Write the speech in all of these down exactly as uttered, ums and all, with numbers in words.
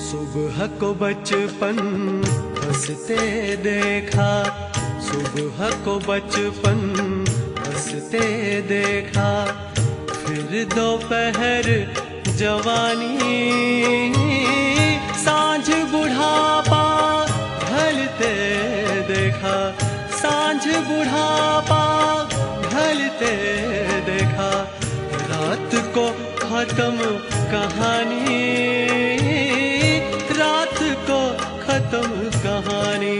सुबह को बचपन हंसते देखा, सुबह को बचपन हंसते देखा, फिर दोपहर जवानी, सांझ बुढ़ापा ढलते देखा, सांझ बुढ़ापा ढलते देखा, रात को खत्म कहानी, रात को खत्म कहानी।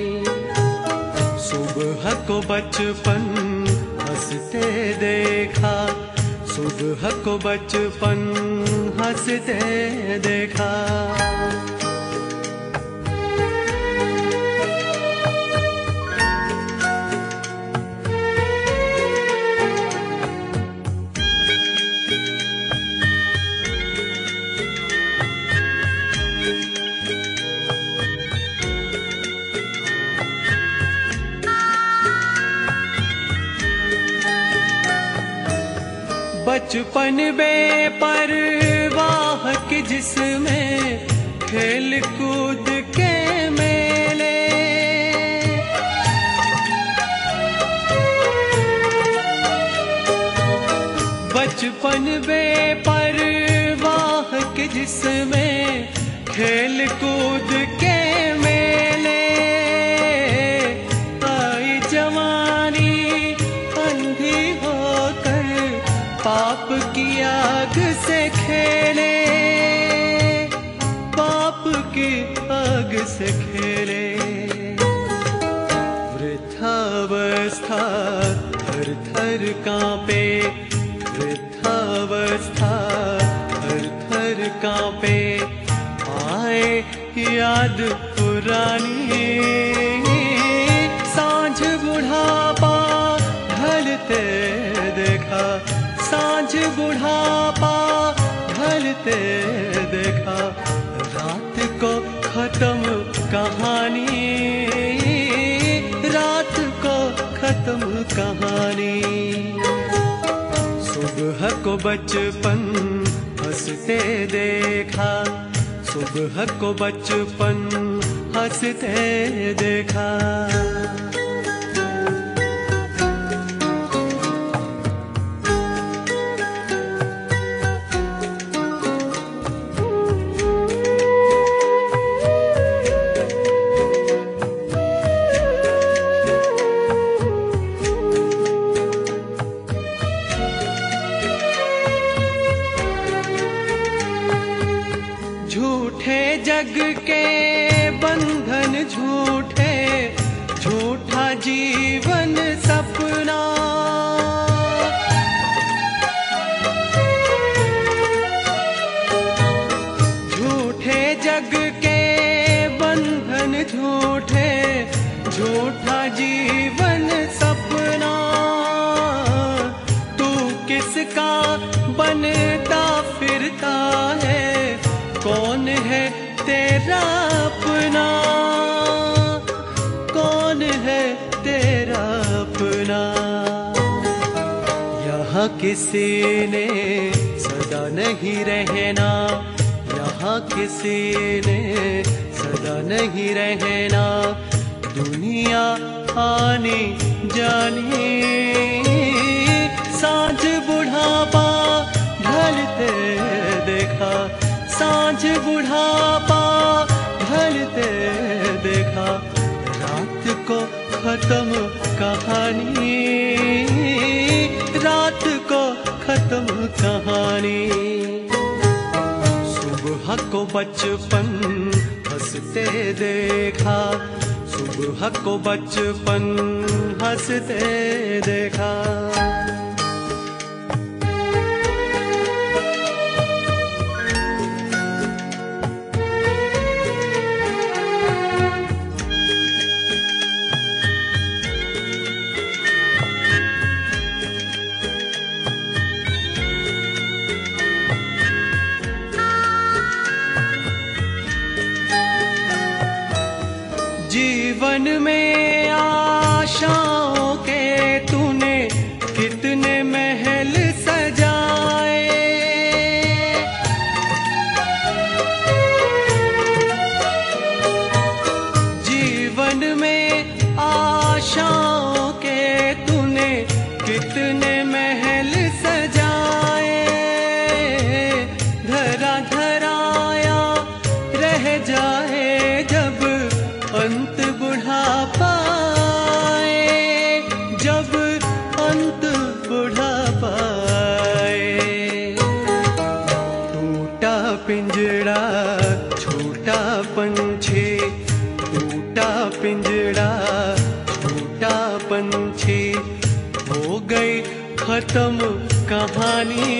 सुबह को बचपन हंसते देखा, सुबह को बचपन हंसते देखा। बचपन बेपरवाह के जिसमें खेल कूद के मेले, बचपन बेपरवाह के जिसमें खेल कूद के मेले, आई जवानी अंधी होकर पाप की आग से खेले, पाप की आग से खेले। वृद्धावस्था थर थर कांपे, वृद्धावस्था थर थर कांपे, आए याद पुरानी, सांझ बुढ़ापा ढलते देखा, सांझ बुढ़ापा ढलते देखा, रात को खत्म कहानी, रात को खत्म कहानी। सुबह को बचपन हंसते देखा, सुबह को बचपन हंसते देखा। झूठे जग के बंधन झूठे, झूठा जीवन सपना, झूठे जग के बंधन झूठे, झूठा जीवन सपना, तू किसका बनता फिरता है, कौन है तेरा अपना, कौन है तेरा अपना। यहाँ किसी ने सदा नहीं रहना, यहाँ किसी ने सदा नहीं रहना, दुनिया आनी जानी, सांझ बुढ़ापा ढलते देखा, सांझ बुढ़ापा ढलते देखा, रात को खत्म कहानी, रात को खत्म कहानी। सुबह को बचपन हंसते देखा, सुबह को बचपन हंसते देखा। जीवन में आशाओं के तूने कितने महल सजाए, पिंजड़ा छोटा पंछी, टूटा पिंजड़ा छोटा पंछी, हो गई खत्म कहानी।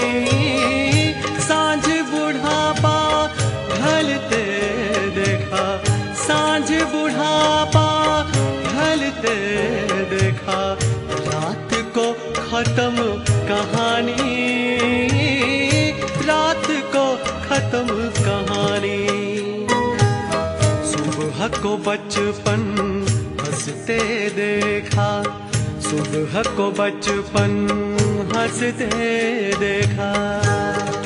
सांझ बुढ़ापा ढलते देखा, सांझ बुढ़ापा ढलते देखा, रात को खत्म कहानी, रात को खत्म कहानी। सुबह को बचपन हंसते देखा, सुबह को बचपन हंसते देखा।